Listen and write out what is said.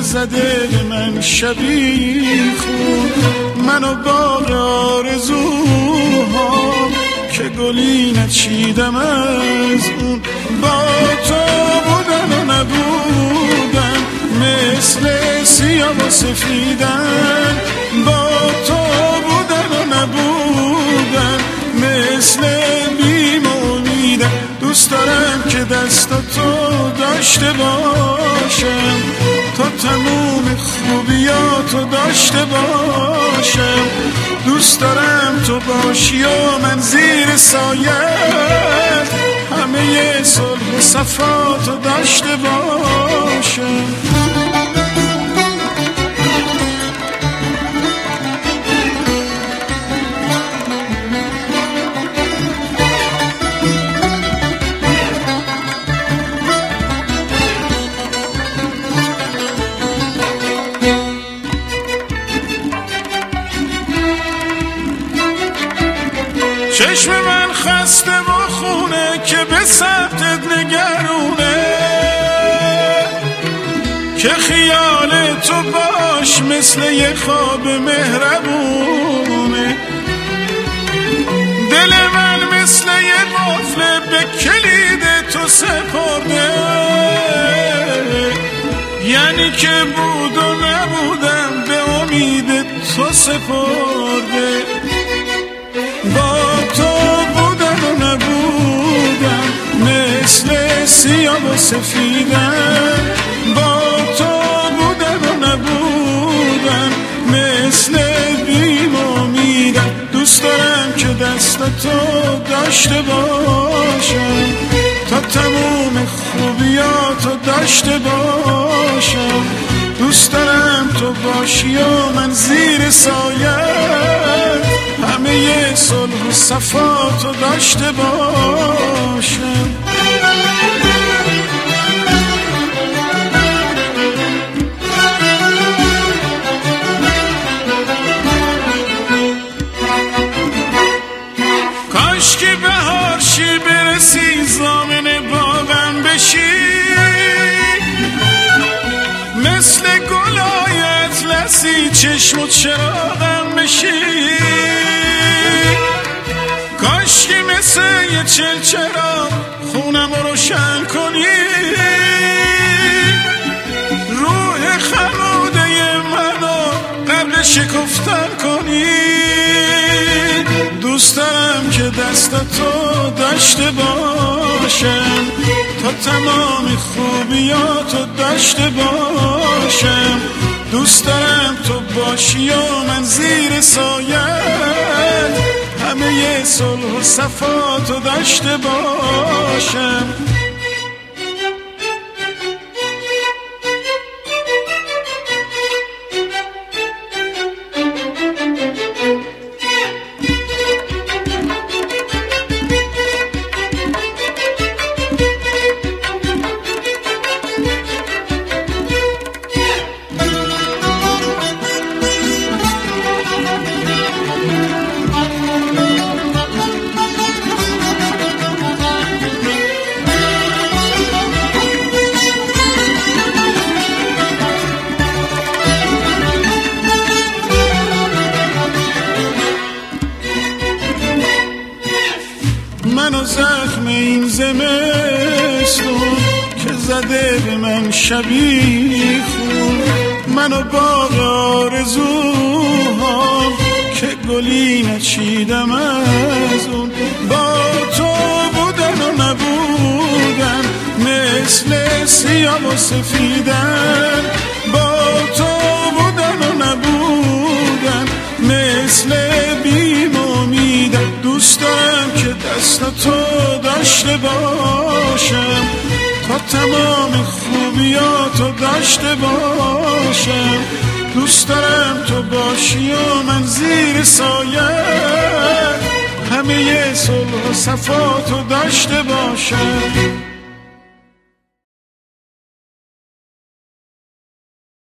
زده به من شبی خون. منو باغ آرزوهام که گلی نچیدم از اون. با تو بودن و نبودن مثل سیاه و سفیدن. با تو بودن و نبودن مثل بیم و امیدن. دوست دارم که دستاتو داشته باشم تا تموم خوبیاتو داشته باشم. دوست دارم تو باشی و من زیر سایت همه صلح و صفاتو داشته باشم. چشم من خسته و خونه که به سمتت نگرونه، که خیال تو باش مثل یه خواب مهربونه. دل من مثل یه قفل به کلید تو سپرده، یعنی که بود و نبودم به امید تو سپرده. با تو بودن و نبودن مثل سیاه و سفیدن. با تو بودن و نبودن مثل بیم و امیدن. دوست دارم که دستاتو داشته باشم تا تموم خوبیاتو داشته باشم. دوست دارم تو باشی و من زیر سایت همه صلح و صفاتو داشته باشم. کاش که بهار شی برسی زامن باغم بشی، مثل گلای اطلسی چشم و چراغم بشی. کاش که مثل یه چلچراغ خونم رو روشن کنی، روح خموده منو قبل شکفتن کنی. دوست دارم که دستاتو داشته باشم تا تمام خوبیاتو داشته باشم. دوست دارم تو باشی و من زیر سایت همه صلح و صفاتو داشته باشم. منو زخم این زمستون که زده به من شبی خون. منو باغ آرزوهام که گلی نچیدم از اون. با تو بودن و نبودن مثل سیاه و سفیدن. با تو بودن و نبودن مثل بیم و امیدن. دوست دارم که دستاتو داشته باشم تا تمام خوبیاتو داشته باشم. دوست دارم تو باشی و من زیر سایت همه صلح و صفاتو داشته باشم.